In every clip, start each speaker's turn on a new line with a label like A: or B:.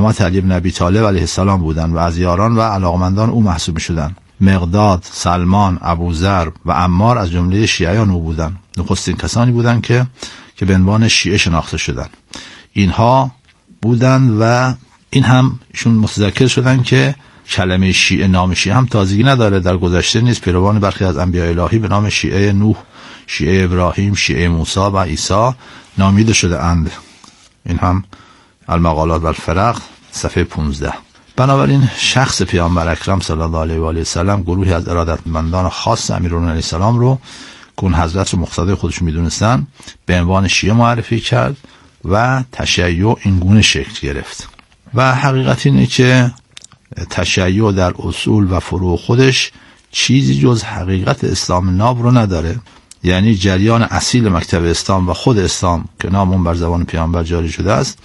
A: امامت علی بن ابی طالب علیه السلام بودند و از یاران و علاقمندان او محسوب می‌شدند. مقداد، سلمان، ابوذر و عمار از جمله شیعیان او بودند. نخستین کسانی بودند که به عنوان شیعه شناخته شدند. اینها بودند و این هم ایشون متذکر شدند که کلمه شیعه، نام شیعه هم تازگی نداره، در گذشته نیست. پیروان برخی از انبیاء الهی به نام شیعه نوح، شیعه ابراهیم، شیعه موسی و عیسی نامیده شده اند. این هم المقالات و الفرق صفحه 15. بنابراین شخص پیامبر اکرم صلی الله علیه و آله و سلم گروهی از ارادتمندان خاص امیرالمومنین علیه السلام رو که اون حضرت رو مقتدای خودش میدونستن به عنوان شیعه معرفی کرد و تشیع این گونه شکل گرفت. و حقیقت اینه که تشیع در اصول و فروع خودش چیزی جز حقیقت اسلام ناب رو نداره. یعنی جریان اصیل مکتب اسلام و خود اسلام که نامون بر زبان پیامبر جاری شده است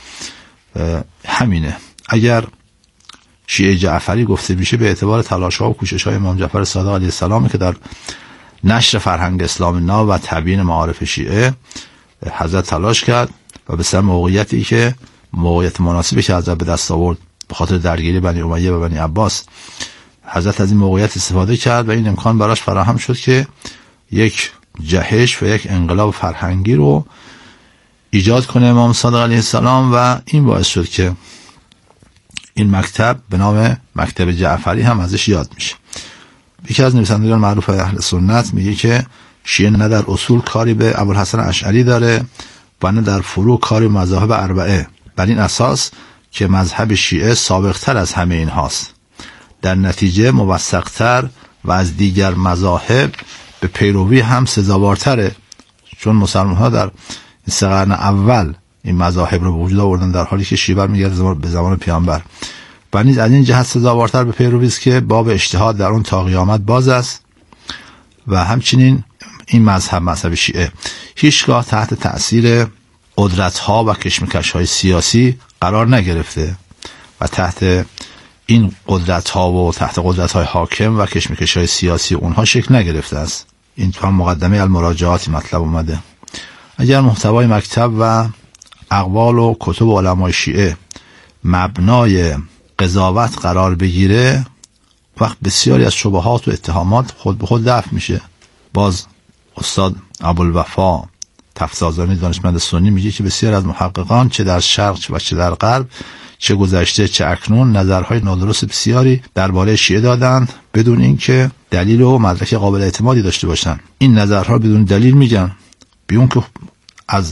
A: همینه. اگر شیعه جعفری گفته میشه به اعتبار تلاش‌ها و کوشش‌های امام جعفر صادق علیه السلام که در نشر فرهنگ اسلام ناب و تبیین معارف شیعه حضرت تلاش کرد و به سبب موقعیتی که موقعیت مناسبی که حضرت به دست آورد به خاطر درگیری بنی امیه و بنی عباس، حضرت از این موقعیت استفاده کرد و این امکان براش فراهم شد که یک جهش و یک انقلاب فرهنگی رو ایجاد کنه امام صادق علیه السلام و این باعث شد که این مکتب به نام مکتب جعفری هم ازش یاد میشه. یکی از نویسندگان معروف اهل سنت میگه که شیعه نه در اصول کاری به ابوالحسن اشعری داره و نه در فروع کاری به مذاهب اربعه، بر این اساس که مذهب شیعه سابقتر از همه این هاست، در نتیجه موثقتر و از دیگر مذاهب به پیروی هم سزاوارتره، چون مسلمان ها در این 3 قرن اول این مذاهب رو به وجود آوردن در حالی که شیعه برمیگرده به زمان پیامبر و نیز از این جهت سزاوارتر به پیروی است که باب اجتهاد در اون تا قیامت باز است. و همچنین این مذهب شیعه هیچگاه تحت تأثیر قدرت‌ها و کشمکش‌های سیاسی قرار نگرفته و تحت این قدرت‌ها و تحت قدرت‌های حاکم و کشمکش‌های سیاسی اونها شکل نگرفته است. این تو هم مقدمه المراجعات مطلب اومده. اگر محتوای مکتب و اقوال و کتب علمای شیعه مبنای قضاوت قرار بگیره، وقت بسیاری از شبهات و اتهامات خود به خود دفع میشه. باز استاد ابوالوفا تفسیرآزادی دانشمند سنی میگه که بسیار از محققان چه در شرق و چه در غرب، چه گذشته چه اکنون، نظرهای نادرست بسیاری درباره شیعه دادند بدون اینکه دلیل و مدرک قابل اعتمادی داشته باشند. این نظرها بدون دلیل میگن، بیون که از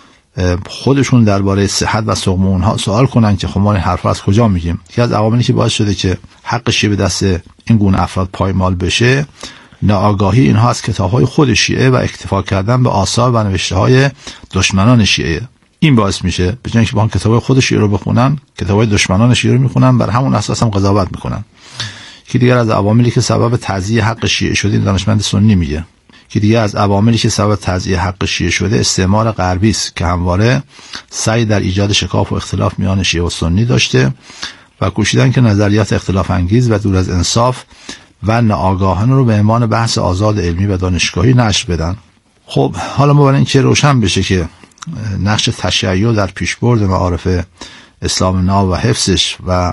A: خودشون درباره صحت و سقم اونها سوال کنن که خب ما این حرفا از کجا میگیم. یکی از عواملی که باعث شده که حق شیعه به دست این گونه افراد پایمال بشه ناآگاهی اینها از کتاب‌های خود شیعه و اکتفا کردن به آثار و نوشته‌های دشمنان شیعه. این باعث میشه به جای اینکه با کتاب‌های خود شیعه رو بخونن، کتاب‌های دشمنان شیعه رو میخونن، بر همون اساس هم قضاوت میکنن. که دیگر از عواملی که سبب تضییع حق شیعه شده این دانشمند سنی میگه که دیگه از عواملی که سبب تضییع حق شیعه شده استعمار غربی است که همواره سعی در ایجاد شکاف و اختلاف میان شیعه و سنی داشته و کوشیدن که نظریات اختلاف انگیز و دور از انصاف و ناآگاهانه رو به عنوان بحث آزاد علمی و دانشگاهی نشر بدن. خب حالا ما برای اینکه روشن بشه که نقش تشیع در پیشبرد معارف اسلام ناب و حفظش و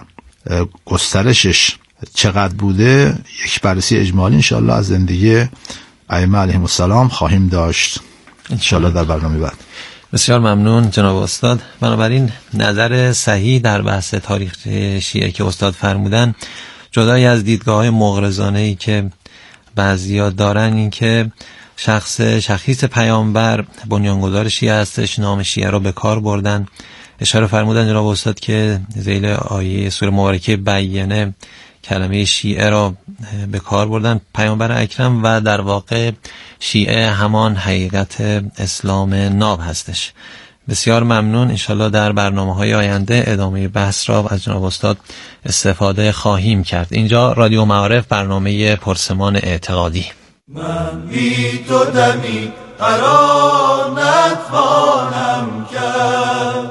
A: گسترشش چقدر بوده، یک بررسی اجمالی انشاءالله از زندگی ائمه علیهم السلام خواهیم داشت انشاءالله در برنامه بعد.
B: بسیار ممنون جناب استاد. بنابراین نظر صحیح در بحث تاریخ شیعه که استاد فرمودن، جدای از دیدگاه‌های مغرضانه‌ای که بعضیا دارن، این که شخیص پیامبر بنیانگذار شیعه هستش، نام شیعه رو به کار بردن. اشاره فرمودن جناب استاد که ذیل آیه سوره مبارکه بینه کلمه شیعه را به کار بردن پیامبر اکرم و در واقع شیعه همان حقیقت اسلام ناب هستش. بسیار ممنون. انشالله در برنامه‌های آینده ادامه بحث را از جناب استاد استفاده خواهیم کرد. اینجا رادیو معارف، برنامه پرسمان اعتقادی.
C: من بی تو دمی قرار نتوانم کرد،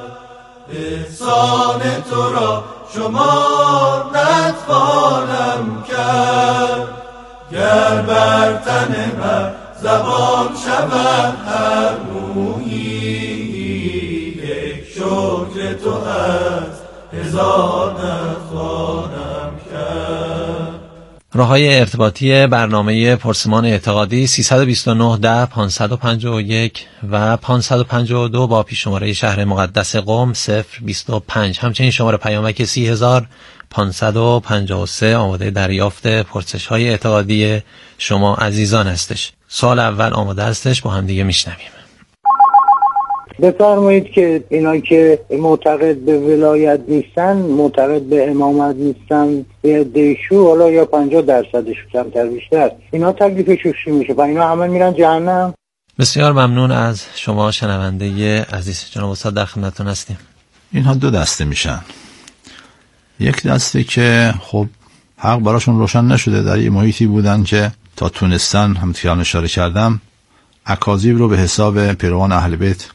C: احسان تو را شمار نتوانم کرد، گر بر تن من زبان شود هر مویی، یک شکر تو هست هزار نتوانم کرد.
B: راه‌های ارتباطی برنامه پرسمان اعتقادی 329 10 551 و 552 با پیش‌شماره شهر مقدس قم 025. همچنین شماره پیامک 30553 آماده دریافت پرسش‌های اعتقادی شما عزیزان هستش. سال اول آماده هستش، با هم دیگه میشنویم.
D: بفرمایید که اینا که معتقد به ولایت نیستن، معتقد به امامت نیستن، به دیشو حالا یا 50% کمتر بیشتر، اینا تکلیفشون چی میشه؟ و اینا همه میرن جهنم؟
B: بسیار ممنون از شما شنونده عزیز. جناب استاد در خدمتتون هستیم.
A: اینها دو دسته میشن. یک دسته که خب حق براشون روشن نشده، در یه محیطی بودن که تا تونستن، هم که اشاره کردم، اکاذیب رو به حساب پیروان اهل بیت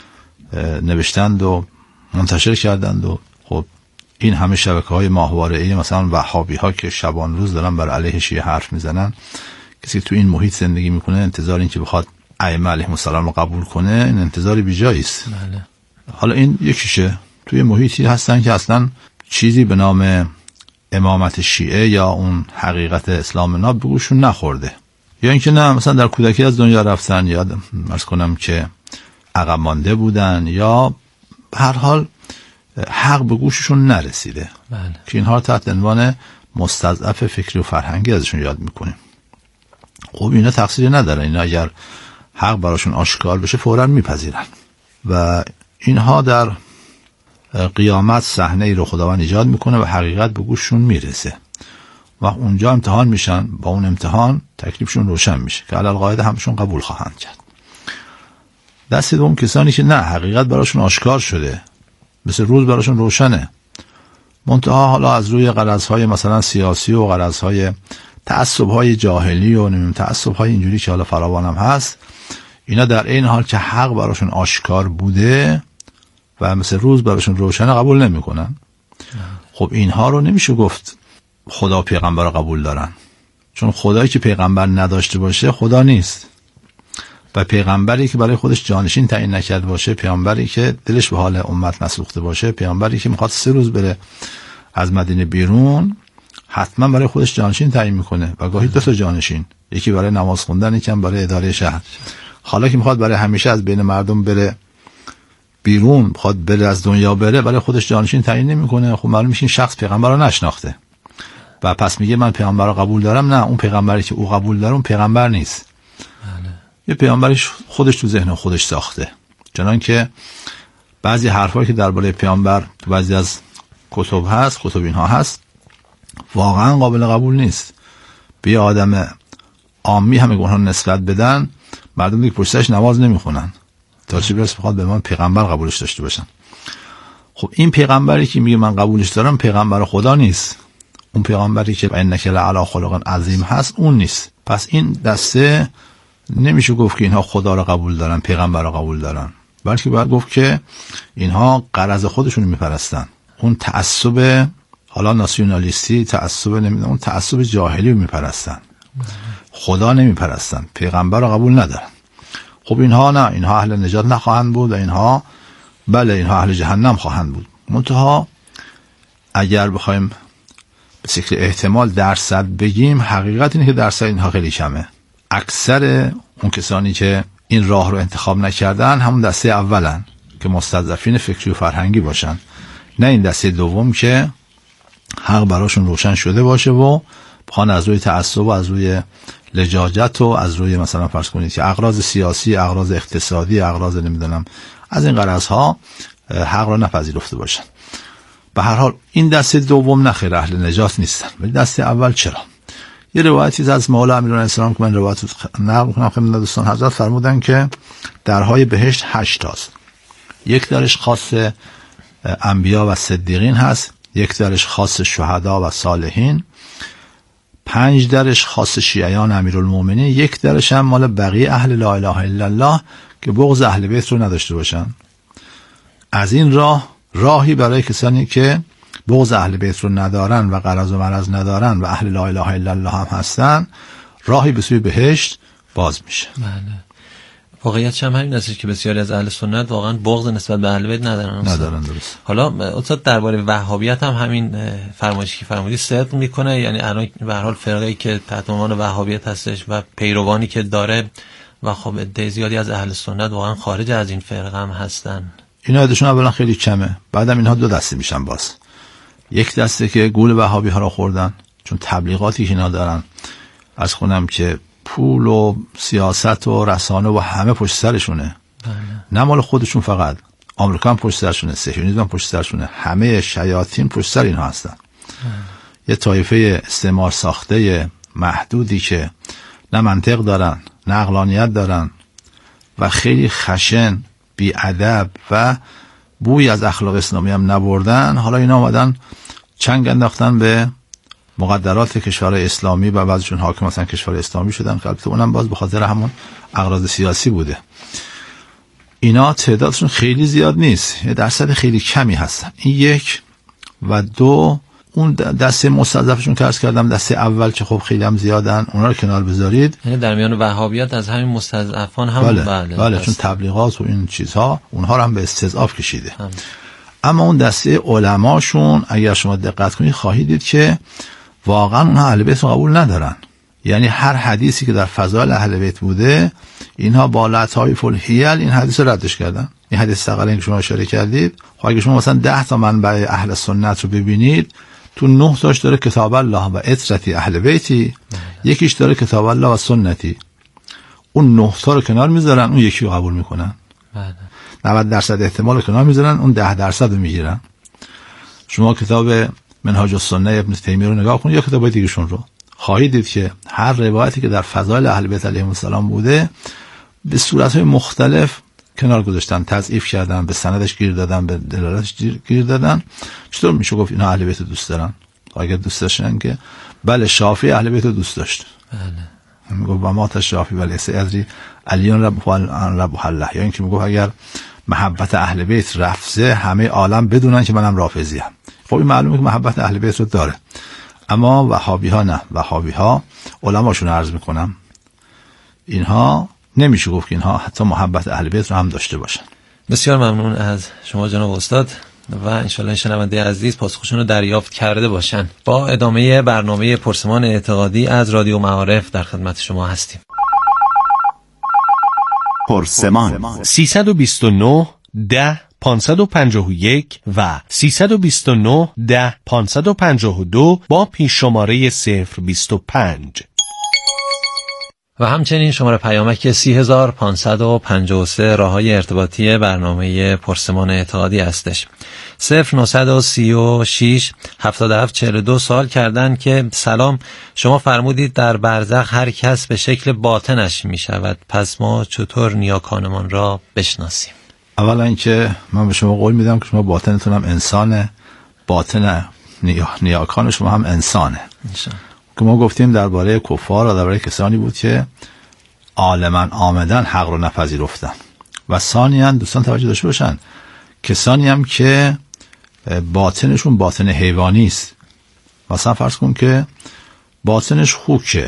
A: نوشتند و منتشر کردند و خب این همه شبکه‌های ماهواره‌ای مثلا وهابی ها که شبان روز دارن بر علیه شیعه حرف میزنن، کسی تو این محیط زندگی میکنه انتظار این که بخواد ائمه علیهم السلام رو قبول کنه این انتظاری بیجایی است.
B: بله.
A: حالا این یکیشه، توی محیطی هستن که اصلا چیزی به نام امامت شیعه یا اون حقیقت اسلام ناب بگوشون نخورده، یا اینکه نه مثلا در کودکی از دنیا رفتن، یا عرض کنم که عقب مانده بودن، یا به هر حال حق به گوششون نرسیده.
B: بله.
A: که اینها تحت عنوان مستضعف فکری و فرهنگی ازشون یاد میکنیم. خب اینا تقصیری ندارن، اینا اگر حق براشون آشکار بشه فوراً میپذیرن و اینها در قیامت صحنه ای رو خداوند ایجاد میکنه و حقیقت به گوششون میرسه و اونجا امتحان میشن. با اون امتحان تکلیفشون روشن میشه که علی القاعده همشون قبول خواهند کرد. دست دوم کسانی که نه حقیقت براشون آشکار شده، مثل روز براشون روشنه، منتها حالا از روی غرضهای مثلا سیاسی و غرضهای تعصبهای جاهلی و تعصبهای اینجوری که حالا فراوان هم هست، اینا در این حال که حق براشون آشکار بوده و مثل روز براشون روشنه قبول نمیکنن. خب اینها رو نمیشه گفت خدا پیغمبر رو قبول دارن، چون خدایی که پیغمبر نداشته باشه خدا نیست و پیغمبری که برای خودش جانشین تعیین نکرده باشه، پیغمبری که دلش به حال امت نسوخته باشه، پیغمبری که میخواد 3 روز بره از مدینه بیرون، حتما برای خودش جانشین تعیین میکنه و گاهی 2 تا جانشین، یکی برای نماز خوندن، یکی هم برای اداره شهر. حالا که میخواد برای همیشه از بین مردم بره بیرون، میخواد بره از دنیا بره، برای خودش جانشین تعیین نمیکنه. خب معلوم میشه این شخص پیغمبر رو نشناخته و پس میگه من پیغمبر رو قبول دارم. نه، اون پیغمبری که او قبول داره اون پیغمبر نیست. یه پیامبرش خودش تو ذهن خودش ساخته، چنان که بعضی حرفایی که درباره پیامبر تو بعضی از کتب هست، کتب اینها هست، واقعا قابل قبول نیست. به آدم عامی همه گناه نسبت بدن، مردم دیگه پشتش نماز نمیخونن تا چی برسه بخواد به من پیغمبر قبولش داشته باشن. خب این پیغمبری که میگه من قبولش دارم پیغمبر خدا نیست، اون پیغمبری که انک لعلی خلق عظیم هست اون نیست. پس این دسته نمیشه گفت که اینها خدا را قبول دارن، پیغمبر را قبول دارن، بلکه باید گفت که اینها غرض خودشون میپرستن. اون تعصب حالا ناسیونالیستی، تعصب نمیدونم، اون تعصب جاهلی رو میپرستن، خدا نمیپرستن، پیغمبر را قبول ندارن. خب اینها نه، اینها اهل نجات نخواهند بود و اینها بله اینها اهل جهنم خواهند بود. منتها اگر بخوایم به شکل احتمال درصد بگیم، حقیقت اینه که درصد اینها خیلی کمه. اکثر اون کسانی که این راه رو انتخاب نکردن همون دسته اولن که مستضعفین فکری و فرهنگی باشن، نه این دسته دوم که حق براشون روشن شده باشه و بخوان از روی تعصب و از روی لجاجت و از روی مثلا فرض کنید که اغراض سیاسی، اغراض اقتصادی، اغراض نمیدونم از این غرضها حق را نپذیرفته باشن. به هر حال این دسته دوم نخیر اهل نجات نیستن، ولی دسته اول چرا؟ یه روایتی از مولا امیرالمومنین السلام که من روایت نقل می‌کنم خدمت دوستان حضرت، فرمودن که درهای بهشت 8 تاست. یک درش خاص انبیا و صدیقین هست، یک درش خاص شهدا و صالحین، 5 درش خاص شیعیان امیرالمومنین، یک درش هم مال بقیه اهل لا اله الا الله که بغض اهل بیت رو نداشته باشن. از این راهی برای کسانی که بغض اهل بیت رو ندارن و غرض و مرض ندارن و اهل لا اله الا الله هم هستن، راهی به سوی بهشت باز میشه.
B: بله. واقعیت هم همین است که بسیاری از اهل سنت واقعا بغض نسبت به اهل بیت ندارن. درست. حالا استاد درباره وهابیت هم همین فرمایشی که فرمودید صدق میکنه؟ یعنی الان به هر حال فرقه‌ای که تحت عنوان وهابیت هستش و پیروانی که داره و خب عده زیادی از اهل سنت واقعا خارج از این فرقه هم هستن.
A: اینا عددشون اولا خیلی کمه، بعدم اینها دو دسته میشن. باز یک دسته که گول وهابی ها را خوردن، چون تبلیغاتی که اینا دارن از خونم که پول و سیاست و رسانه و همه پشت سرشونه. نه مال خودشون فقط، آمریکا هم پشت سرشونه، صهیونیسم هم پشت سرشونه، همه شیاطین پشت سر اینها هستن. یه طایفه استعمار ساخته محدودی که نه منطق دارن نه عقلانیت دارن و خیلی خشن، بی ادب و بوی از اخلاق اسلامی هم نبردن. حالا اینا اومدن چنگ انداختن به مقدرات کشور اسلامی و بعضیشون حاکم مثلا کشور اسلامی شدن. البته اونم باز به خاطر همون اغراض سیاسی بوده. اینا تعدادشون خیلی زیاد نیست، یه درصد خیلی کمی هستن. این یک. و دو، اون دسته مستضعفشون که عرض کردم، دسته اول که خب خیلی هم زیادن، اونا رو کنار بذارید.
B: یعنی در میان وهابیت از همین مستضعفان هم
A: بله چون تبلیغات و این چیزها اونها رو هم به استضعاف کشیده. اما اون دسته علماشون اگر شما دقت کنید خواهید دید که واقعا اونها اهل بیت رو قبول ندارن. یعنی هر حدیثی که در فضائل اهل بیت بوده اینها با لطایف الحیل این حدیث رو ردش کردن. این حدیث ثقلین که شما اشاره کردید، خب اگه شما مثلا 10 تا منبع اهل سنت رو ببینید، تو 9 تاش داره کتاب الله و اطرتی اهل بیتی، یکیش داره کتاب الله و سنتی. اون 9 تا رو کنار میذارن، اون یکی رو قبول میکنن. 90% احتمال رو کنار میذارن، اون 10% رو میگیرن. شما کتاب منهاج السنه ابن تیمیه رو نگاه کنید یا کتابای دیگه‌شون رو، خواهید دید که هر روایتی که در فضائل اهل بیت علیهم السلام بوده به صورت‌های مختلف کنار گذاشتن، تضعیف کردن، به سندش گیر دادن، به دلالتش گیر دادن. چطور میشه گفت اینا اهل بیت رو دوست دارن؟ اگر دوست داشتن که بله شافعی اهل بیت رو دوست داشت. بله. میگه و ما شافعی ولی ادری علیون رب الله، یا اینکه میگه اگر محبت اهل بیت رفضه همه عالم بدونن که منم رافضی ام. خب این معلومه که محبت اهل بیت رو داره. اما وهابی ها نه. وهابی ها علماشون عرض میکنم اینها نمیشه گفت که اینها حتی محبت اهل بیت رو هم داشته باشن.
B: بسیار ممنون از شما جناب استاد و انشالله شنونده عزیز پاسخشون رو دریافت کرده باشن. با ادامه برنامه پرسمان اعتقادی از رادیو معارف در خدمت شما هستیم.
E: پرسمان 329 10 551 و 329 10 552 با پیش شماره 025
B: و همچنین شماره پیامک 30553 راههای ارتباطی برنامه پرسمان اعتقادی هستش. 0936 7742 سوال کردن که سلام، شما فرمودید در برزخ هر کس به شکل باطنش می شود، پس ما چطور نیاکانمان را بشناسیم؟
A: اولا اینکه من به شما قول میدم که شما باطنتون هم انسانه، باطن نیاکان شما هم انسانه. که ما گفتیم درباره کفار و درباره کسانی بود که عالماً آمدن حق رو نپذیرفتن، و ثانیاً دوستان توجه داشته باشن کسانی هم که باطنشون باطن حیوانی است. مثلا فرض کن که باطنش خوکه،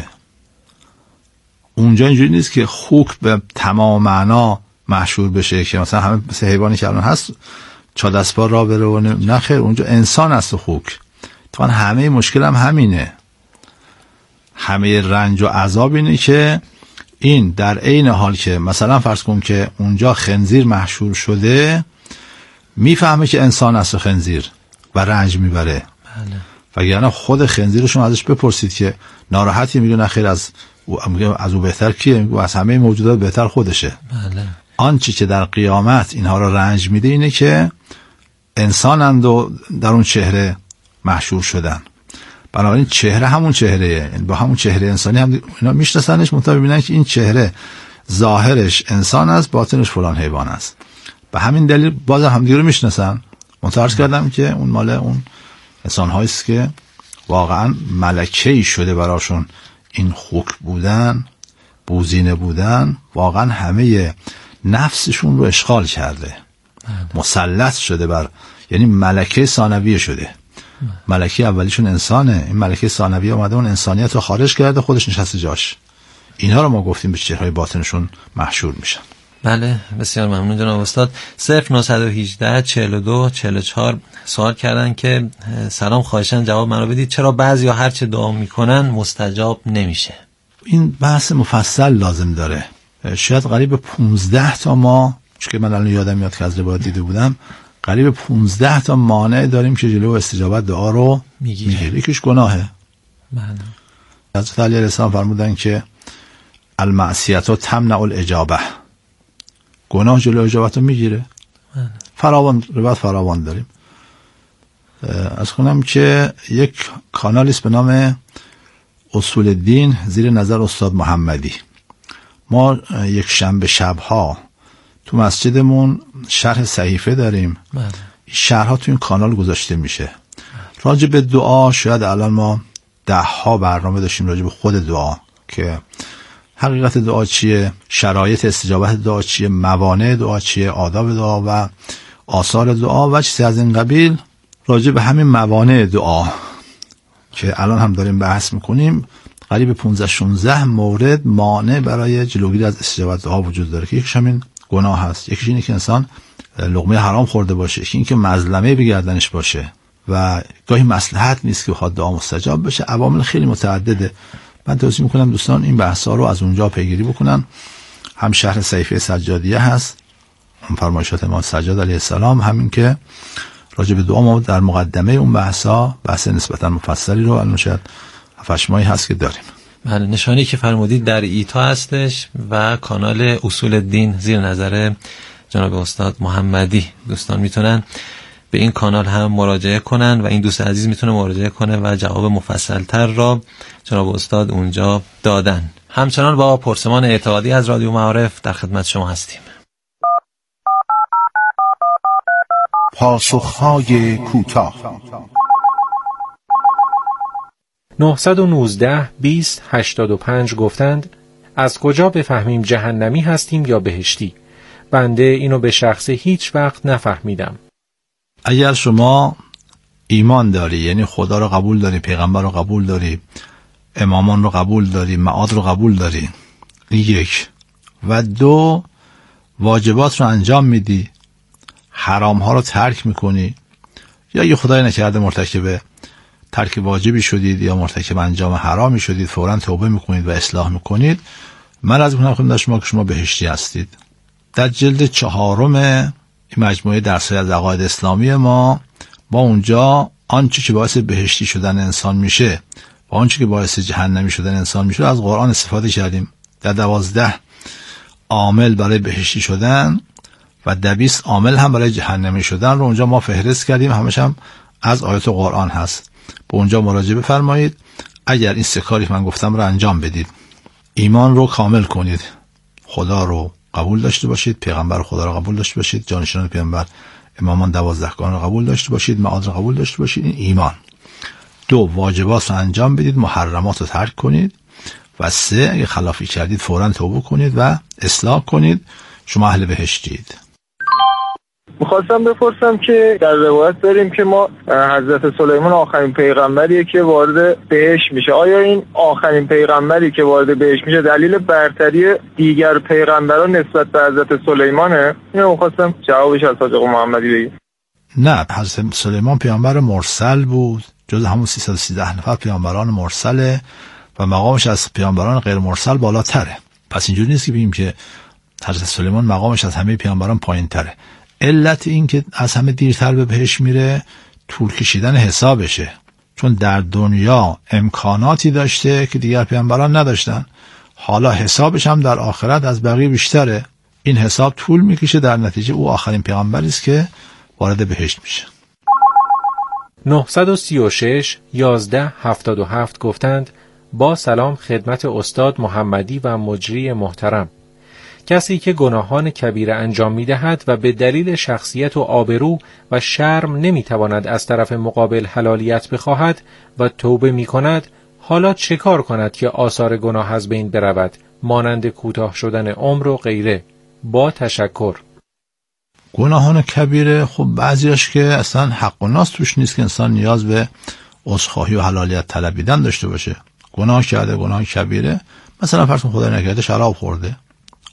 A: اونجا اینجوری نیست که خوک به تمام معنا محشور بشه که مثلا همه مثل حیوانی که الان هست چادسپار را بره و نخیر، اونجا انسان است و خوک. طبعا همه مشکل هم همینه، همه رنج و عذاب اینه که این در عین حال که مثلا فرض کن که اونجا خنزیر محشور شده میفهمه که انسان است و خنزیر و رنج میبره. وگرنه خود خنزیر شما ازش بپرسید که ناراحتی، میگه نخیر از او بهتر کیه؟ میگه از همه موجودات بهتر خودشه. آنچه که در قیامت اینها را رنج میده اینه که انسانند و در اون چهره محشور شدن. بنابراین چهره همون چهره، با همون چهره انسانی هم اینا میشناسنش، منتها میبینن که این چهره ظاهرش انسان است، باطنش فلان حیوان است. به همین دلیل باز هم دیگه رو میشناسن. منتها کردم که اون مال اون انسان هاییست که واقعا ملکه‌ای شده براشون این خوک بودن، بوزینه بودن، واقعا همه نفسشون رو اشغال کرده، مسلط شده بر، یعنی ملکه ثانویه شده. ملکه اولیشون انسانه، این ملکه ثانویه اومده اون انسانیت رو خارج کرده، خودش نشسته جاش. اینها رو ما گفتیم به چهرهای باطنشون محشور میشن.
B: بله بسیار ممنون جناب استاد. 0918 42 44 سوال کردن که سلام، خواهشاً جواب من رو بدید، چرا بعضیا هر چه دعا میکنن مستجاب نمیشه؟
A: این بحث مفصل لازم داره. شاید قریب 15 تا ما، چون که من الان یادم میاد که از روایت دیده بودم، قریب 15 تا مانع داریم که جلو استجابت دعا رو میگیره. یکیش گناهه.
B: بله.
A: حضرت علی علیه السلام فرمودن که المعصیت تمنع الاجابه، گناه جلو اجابت رو میگیره. فراوان روایت فراوان داریم. از کنم که یک کانالیست به نام اصول الدین زیر نظر استاد محمدی، ما یک شنبه شبها تو مسجدمون شرح صحیفه داریم. این شرحها تو این کانال گذاشته میشه. راجع به دعا شاید الان ما 10 برنامه داشتیم راجع به خود دعا، که حقیقت دعا چیه، شرایط استجابت دعا چیه، موانع دعا چیه، آداب دعا و آثار دعا و چیزی از این قبیل. راجع به همین موانع دعا که الان هم داریم بحث میکنیم، قریب 15-16 مورد مانع برای جلوگیری از استجابت دعا وجود داره، که یکیش همین گناه هست، یکیش اینه که انسان لقمه حرام خورده باشه، یکی اینکه مظلمه به گردنش باشه و گاهی مصلحت نیست که بخواد دعا مستجاب بشه. عوامل خیلی متعدده. من توصیه میکنم دوستان این بحثا رو از اونجا پیگیری بکنن. هم شرح صحیفه سجادیه هست، هم فرمایشات امام سجاد علیه السلام، همین که راجع به دعا ما در مقدمه اون بحثا بحث نسبتا مفصلی رو الان شاید 7-8 ماهی هست که داریم.
B: بله، نشانی که فرمودید در ایتا هستش و کانال اصول الدین زیر نظر جناب استاد محمدی. دوستان میتونن به این کانال هم مراجعه کنن و این دوست عزیز میتونه مراجعه کنه و جواب مفصل‌تر را جناب استاد اونجا دادن. همچنان با پرسمان اعتقادی از رادیو معارف در خدمت شما هستیم.
E: پاسخهای کوتاه.
F: 919 20 85 گفتند از کجا بفهمیم جهنمی هستیم یا بهشتی؟ بنده اینو به شخص هیچ وقت نفهمیدم.
A: اگر شما ایمان داری، یعنی خدا رو قبول داری، پیغمبر رو قبول داری، امامان رو قبول داری، معاد رو قبول داری، یک، و 2 واجبات رو انجام میدی، حرام ها رو ترک میکنی، یا یه خدای نکرده مرتکب ترک واجبی شدید یا مرتکب انجام حرامی شدید، فوراً توبه میکنید و اصلاح میکنید، من از میکنم خدمت شما که شما بهشتی هستید. در جلد 4 این مجموعه درس‌های از عقاید اسلامی ما اونجا آنچه که باعث بهشتی شدن انسان میشه و آنچه که باعث جهنمی شدن انسان میشه از قرآن استفاده کردیم. در 12 عامل برای بهشتی شدن و 20 عامل هم برای جهنمی شدن رو اونجا ما فهرست کردیم، همش هم از آیات قرآن هست. به اونجا مراجعه بفرمایید. اگر این 3 کاری من گفتم رو انجام بدید، ایمان رو کامل کنید، خدا رو قبول داشته باشید، پیغمبر خدا رو قبول داشته باشید، جانشینان پیغمبر امامان 12 رو قبول داشته باشید، معاد رو قبول داشته باشید، این ایمان. 2 واجبات رو انجام بدید، محرمات رو ترک کنید، و 3 اگه خلافی کردید فوراً توبه کنید و اصلاح کنید، شما اهل بهشتید.
G: میخواستم بپرسم که در روایت داریم که ما حضرت سلیمان آخرین پیغمبریه که وارد بهشت میشه. آیا این آخرین پیغمبری که وارد بهشت میشه دلیل برتری دیگر پیغمبران نسبت به حضرت سلیمانه؟ اینو میخواستم جوابش از حاج آقا محمدی بگید.
A: نه، حضرت سلیمان پیامبر مرسل بود، جز همون 313 نفر پیامبران مرسله و مقامش از پیامبران غیر مرسل بالاتره. پس اینجوری نیست که بگیم که حضرت سلیمان مقامش از همه پیامبران پایین‌تره. علت این که از همه دیرتر به بهشت میره طول کشیدن حسابشه، چون در دنیا امکاناتی داشته که دیگر پیامبران نداشتن، حالا حسابش هم در آخرت از بقیه بیشتره. این حساب طول میکشه، در نتیجه او آخرین پیامبری است که وارد بهشت میشه.
F: 936 1177 گفتند با سلام خدمت استاد محمدی و مجری محترم. کسی که گناهان کبیره انجام می‌دهد و به دلیل شخصیت و آبرو و شرم نمی‌تواند از طرف مقابل حلالیت بخواهد و توبه می‌کند، حالا چه کار کند که آثار گناه از بین برود، مانند کوتاه شدن عمر و غیره؟ با تشکر.
A: گناهان کبیره خب بعضیاش که اصلا حق و ناس توش نیست که انسان نیاز به عذرخواهی و حلالیت طلبیدن داشته باشه. گناه کرده، گناه کبیره، مثلا فرض کن خدای نکرده شراب خورده،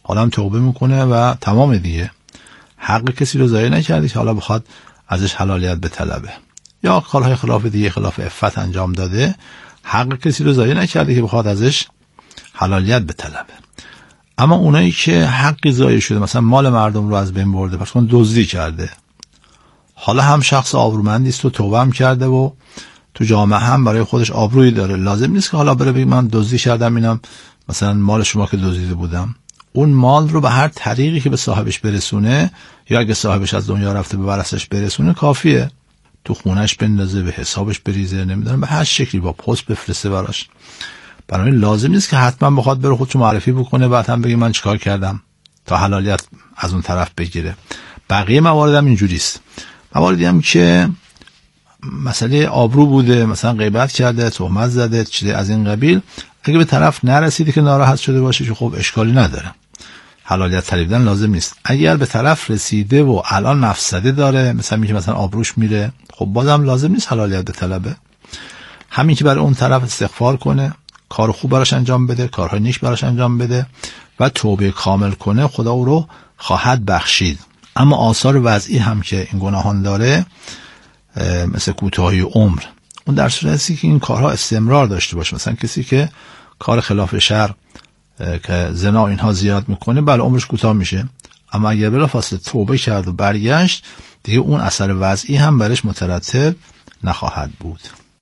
A: آدم توبه میکنه و تمام دیگه. حق کسی رو ضایع نکردی که حالا بخواد ازش حلالیت بطلبه یا کارهای خلاف دیگه، خلاف عفت انجام داده، حق کسی رو ضایع نکردی که بخواد ازش حلالیت بطلبه. اما اونایی که حقی ضایع شده، مثلا مال مردم رو از بین برده، پس اون دزدی کرده، حالا هم شخص آبرومندی است و توبه هم کرده و تو جامعه هم برای خودش آبرویی داره، لازم نیست که حالا بره بگه من دزدی کردم، اینم مثلا مال شما که دزدیده بودم. اون مال رو به هر طریقی که به صاحبش برسونه، یا اگه صاحبش از دنیا رفته به ورثش برسونه کافیه. تو خونش بندازه، به حسابش بریزه، نمیدونم به هر شکلی با پست بفرسته براش. برای لازم نیست که حتما بخواد بره خودشو معرفی بکنه بعد هم بگه من چیکار کردم تا حلالیت از اون طرف بگیره. بقیه موارد هم اینجوری است. مواردی هم که مسئله آبرو بوده، مثلا غیبت کرده، تهمت زده، چیزی از این قبیل، اگه به طرف نرسیده که ناراحت شده باشه که خب اشکالی نداره، حلالیت طلبیدن لازم نیست. اگر به طرف رسیده و الان مفسده داره، مثلا میگه مثلا آبروش میره، خب بازم لازم نیست حلالیت طلبه. همین که برای اون طرف استغفار کنه، کار خوب براش انجام بده، کارهای نیک براش انجام بده و توبه کامل کنه، خدا او رو خواهد بخشید. اما آثار وضعی هم که این گناهان داره، مثل کوتاهی عمر، اون در صورتی که این کارها استمرار داشته باشه، مثلا کسی که کار خلاف شرع که زنا اینها زیاد میکنه، بله عمرش کوتاه میشه، اما اگر بلافاصله توبه کرد و برگشت، دیگه اون اثر وضعی هم برش مترتب نخواهد بود.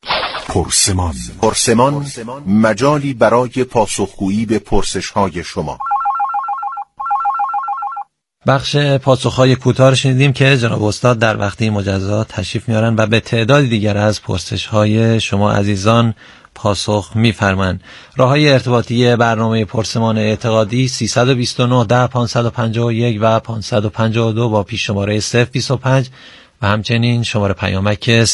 H: پرسمان مجالی برای پاسخگویی به پرسش‌های شما.
B: بخش پاسخ‌های کوتاه رو شنیدیم که جناب استاد در وقتی مجزا تشریف میارن و به تعدادی دیگر از پرسش‌های شما عزیزان پاسخ می‌فرمایند. راه‌های ارتباطی برنامه پرسمان اعتقادی 329 10 551 و 552 با پیش شماره 025 و همچنین شماره پیامک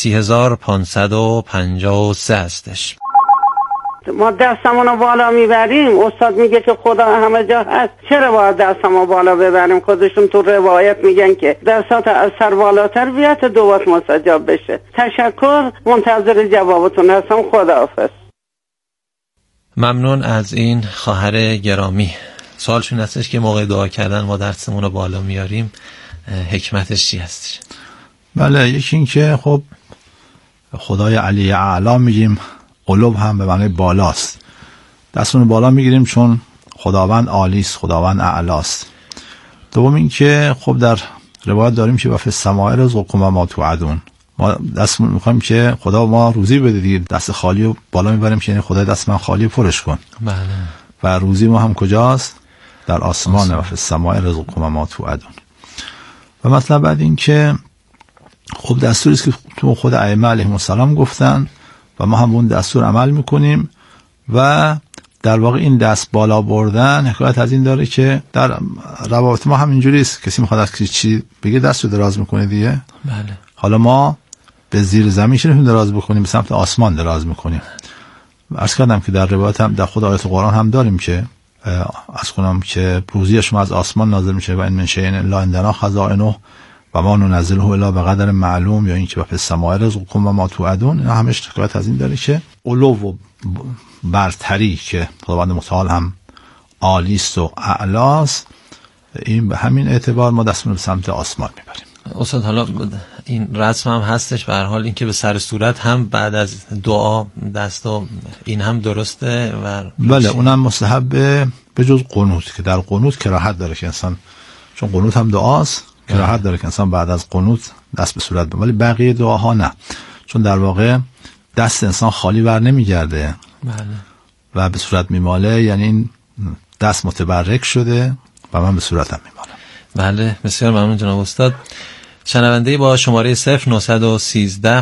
B: 30553 هستش.
I: ما دستمون رو بالا میبریم، استاد میگه که خدا همه جا هست، چرا باید دستمون بالا ببریم؟ خودشون تو روایت میگن که دستات از سر بالاتر بیاد دوات مستجاب بشه. تشکر، منتظر جوابتون هستم. خداحافظ.
B: ممنون از این خواهر گرامی. سوالشون هستش که موقع دعا کردن ما دستمون رو بالا میاریم، حکمتش چی هستش؟
A: بله، یکی این که خب خدای علی اعلا میگیم، قلوب هم به معنی بالاست، دستمون بالا میگیریم چون خداوند عالی است، خداوند اعلاست. دوم این که خب در روایت داریم که وفی السماء رزقکم و ما توعدون، ما دستمون میخوایم که خدا ما روزی بده دیگه، دست خالی رو بالا میبریم که یعنی خدا دست من خالی پرش کن.
B: بله.
A: و روزی ما هم کجاست؟ در آسمان. وفی السماء رزقکم و ما توعدون. و مطلب بعد این که خب دستوری است که تو خود ائمه علیهم السلام گفتن و ما هم اون دستور عمل میکنیم و در واقع این دست بالا بردن حکایت از این داره که در روابط ما هم اینجوری است، کسی میخواد از چی بگه دست رو دراز میکنه دیگه.
B: بله. حالا
A: ما به زیر زمین نمیتونیم دراز بکنیم، به سمت آسمان دراز میکنیم. عرض کردم که در روایت هم در خود آیات قرآن هم داریم که از کنم که روزی شما از آسمان نازل میشه و این من شیء الا عندنا خزائنه و ما ننزله الا بقدر معلوم، یا اینکه وفی السماء رزقکم و ما توعدون. اینا همش حکایت از این داره که علو و برتری که خداوند متعال هم عالی است و اعلاست، این به همین اعتبار ما دستمون به سمت آسمان میبریم.
B: استاد حالا این رسم هم هستش به هر حال، این که به سر صورت هم بعد از دعا دستا، این هم درسته؟ و
A: بله، اونم مستحبه به جز قنوت، که در قنوت کراهت داره که انسان، چون قنوت هم دعاست، کراهت داره که انسان بعد از قنوت دست به صورت ببره، ولی بقیه دعاها نه، چون در واقع دست انسان خالی بر نمیگرده.
B: بله.
A: و به صورت میماله، یعنی این دست متبرک شده و من به صورتم میمالم.
B: بله، بسیار ممنون جناب استاد. شنونده با شماره 0913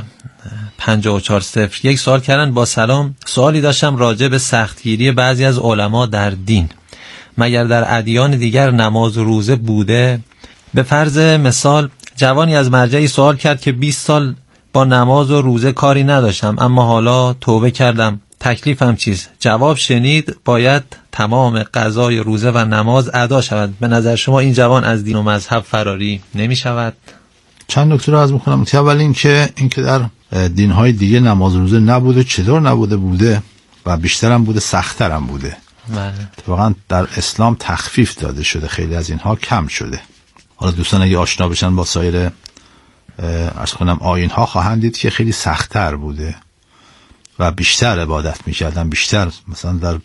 B: 5401 سوال کردن: با سلام، سوالی داشتم راجع به سختگیری بعضی از علما در دین. مگر در ادیان دیگر نماز و روزه بوده؟ به فرض مثال جوانی از مرجعی سوال کرد که 20 سال با نماز و روزه کاری نداشتم، اما حالا توبه کردم، تکلیفم چیست؟ جواب شنید باید تمام قضای روزه و نماز ادا شود. به نظر شما این جوان از دین و مذهب فراری نمی شود؟
A: چند نکته رو عرض می‌کنم. اول این که در دین‌های دیگه نماز و روزه نبوده، چطور نبوده؟ بوده و بیشتر هم بوده، سخت‌تر هم بوده. واقعا در اسلام تخفیف داده شده، خیلی از اینها کم شده. حالا دوستان اگه آشنا بشن با سایر عرض کنم آیین ها خواهند دید که خیلی سخت‌تر بوده و بیشتر عبادت می‌کردن. بیشتر مثلا در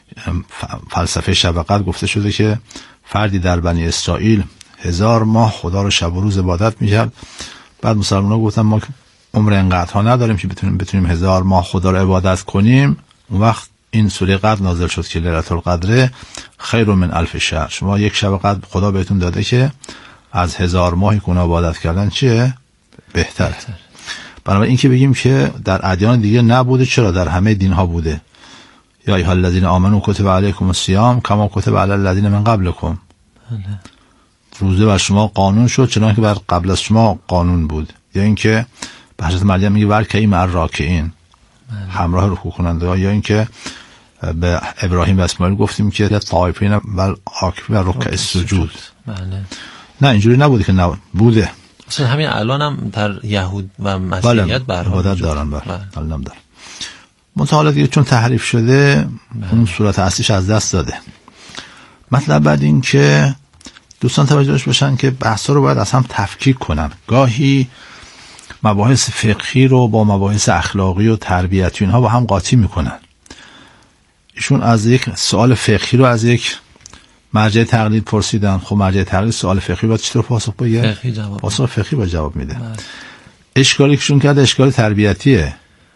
A: فلسفه شب قدر گفته شده که فردی در بنی اسرائیل 1000 ماه خدا رو شب و روز عبادت می‌کرد. بعد مسلمان‌ها گفتن ما عمر اینقدرها نداریم که بتونیم 1000 ماه خدا رو عبادت کنیم. اون وقت این سوره قدر نازل شد که لیلة القدر خیر من الف شهر. شما یک شب قدر خدا بهتون داده که از 1000 ماهی که عبادت کردن چیه؟ بهتره. بنابراین این که بگیم که در ادیان دیگه نبوده، چرا در همه دین ها بوده. یا ایها الذین آمنوا کتب علیکم الصیام کما کتب علی الذین من قبلکم. روزه بر شما قانون شد چنانکه که بر قبل از شما قانون بود. یا اینکه به حضرت مریم میگه ورکعی مع الراکعین، همراه رکوع کننده ها. یا اینکه به ابراهیم و اسماعیل گفتیم که طائفین و عاکفین و رکع السجود. نه اینجوری نبوده که نبوده.
B: مثلا همین الان هم در یهود و مسیحیت
A: عبادت دارن. الان دارن. منتها دیگه چون تحریف شده اون صورت اصلیش از دست داده. مطلب بعد این که دوستان توجه داشته باشن که بحثا رو باید از هم تفکیک کنن. گاهی مباحث فقهی رو با مباحث اخلاقی و تربیتی اینها با هم قاطی میکنن. ایشون از یک سوال فقهی رو از یک مرجع تقلید پرسیدن. خب مرجع تقلید سوال فقهی باید چطور پاسخ بگه؟ پاسخ فقهی باید جواب میده. اشکالی کهشون کرده اشکال تربیتیه.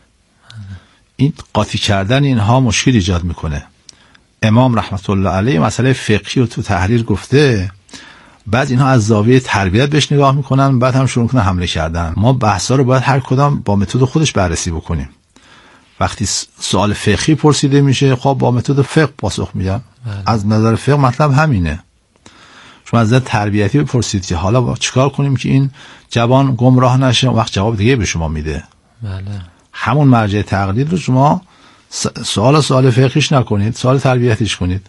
A: این قاطی کردن اینها مشکل ایجاد میکنه. امام رحمت الله علیه مسئله فقهی رو تو تحریر گفته، بعد اینها از زاویه تربیت بهش نگاه میکنن، بعد هم شروع کنن حمله کردن. ما بحثا رو باید هر کدام با متد خودش بررسی بکنیم. وقتی سوال فقهی پرسیده میشه خب با متد فقه پاسخ میدن. از نظر فقه مطلب همینه. شما از نظر تربیتی بپرسید که حالا چیکار کنیم که این جوان گمراه نشه، وقت جواب دیگه به شما میده. همون مرجع تقلید رو شما سوال فقهیش نکنید، سوال تربیتیش کنید.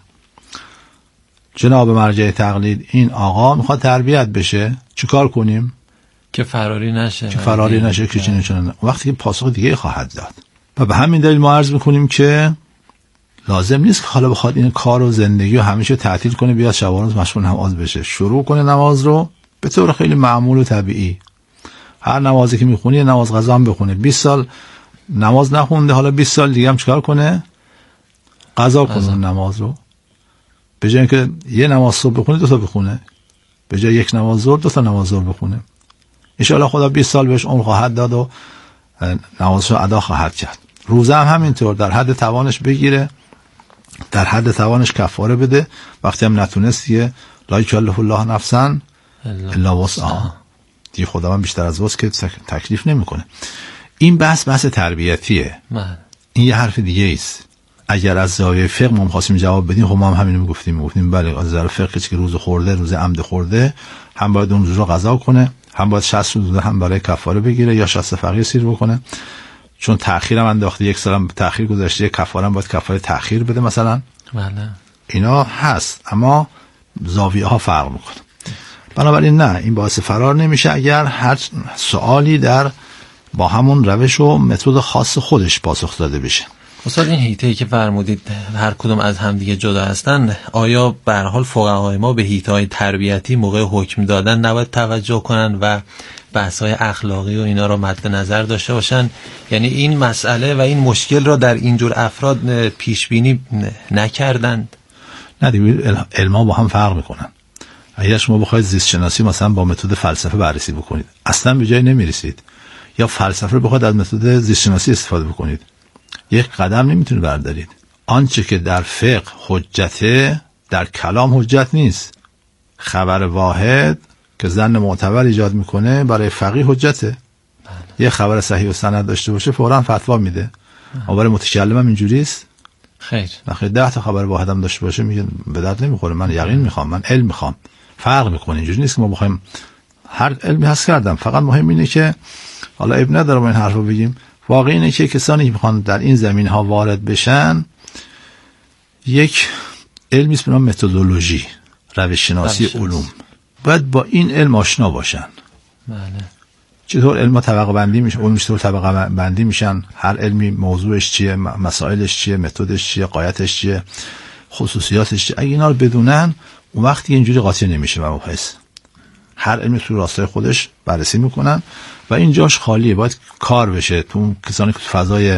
A: جناب مرجع تقلید این آقا میخواد تربیت بشه، چیکار کنیم
B: که فراری نشه
A: که چنین وقتی که پاسخ دیگه خواهد داد. و به همین دلیل ما عرض میکنیم که لازم نیست که حالا بخواد این کار و زندگی و همیشه تعطیل کنه بیاد شب و روز مشغول نماز بشه. شروع کنه نماز رو به طور خیلی معمول و طبیعی. هر نمازی که میخونی نماز قضا هم بخونه. 20 سال نماز نخونده، حالا 20 سال دیگه هم چیکار کنه؟ قضا کنه نماز رو. به جای اینکه یه نماز صبح بخونه 2 تا بخونه، به جای یک نماز ظهر 2 تا نماز ظهر بخونه. ان شاء الله خدا 20 سال بهش عمر خواهد داد و نمازش رو ادا خواهد کرد. روزه هم همینطور در حد توانش بگیره، در حد توانش کفاره بده. وقتی هم نتونست دیگه لا یکلف الله نفسا الا وسعها، دیگه خدا هم بیشتر از وسع که تکلیف نمیکنه. این بحث تربیتیه. این یه حرف دیگه است. اگر از زاویه فقه ما خواستیم جواب بدیم خب ما هم همینو میگفتیم بله از نظر فقه که روز خورده، روز عمد خورده، هم باید اون روز رو قضا کنه، هم باید 60 روز هم برای کفاره بگیره یا 60 فقیر سیر بکنه. چون تأخیر هم انداخته، 1 سال هم تأخیر گذاشته، کفاره هم باید کفاره تأخیر بده مثلا.
B: بله
A: اینا هست اما زاویه ها فرق میکنه. بنابراین نه، این باعث فرار نمیشه اگر هر سوالی در با همون روش و متد خاص خودش پاسخ داده بشه.
B: استاد این هیته‌ای که فرمودید هر کدوم از هم دیگه جدا هستن، آیا به هر حال فقهای ما به هیته‌های تربیتی موقع حکم دادن نباید توجه کنن و بحث‌های اخلاقی و اینا رو مد نظر داشته باشن؟ یعنی این مسئله و این مشکل را در اینجور افراد پیش بینی نکردند؟
A: نه دیگه، علما با هم فرق میکنن. اگر شما بخواید زیست شناسی مثلا با متد فلسفه بررسی بکنید اصلا به جای نمیرسید، یا فلسفه رو بخواید از متد زیست شناسی استفاده بکنید یک قدم نمیتونید بردارید. آنچه که در فقه حجته در کلام حجت نیست. خبر واحد که ظن معتبر ایجاد میکنه برای فقیه حجته. یه خبر صحیح و سند داشته باشه فوراً فتوا میده. اما برای متکلم هم اینجوری است.
B: خیر
A: 10 تا خبر واحد هم داشته باشه میگه به درد نمیخوره، من یقین میخوام، من علم میخوام. فرق میکنه. اینجوری نیست که ما بخوایم هر علمی هست کردم. فقط مهم اینه که حالا ابن نداره ما این حرفو بگیم، واقع اینه که کسانی که میخوان در این زمین ها وارد بشن یک علمی است به نام متدولوژی، روش شناسی علوم، باید با این علم آشنا باشن.
B: بله.
A: چطور علم طبقه بندی میشه، علم چطور طبقه بندی میشن، هر علمی موضوعش چیه، مسائلش چیه، متدش چیه، غایتش چیه. خصوصیاتش چیه. اگه اینا رو بدونن اون وقتی اینجوری قاطی نمیشه مباحث. هر علمی تو راستای خودش بررسی میکنن و اینجاش خالیه، باید کار بشه. تو کسانی که تو فضای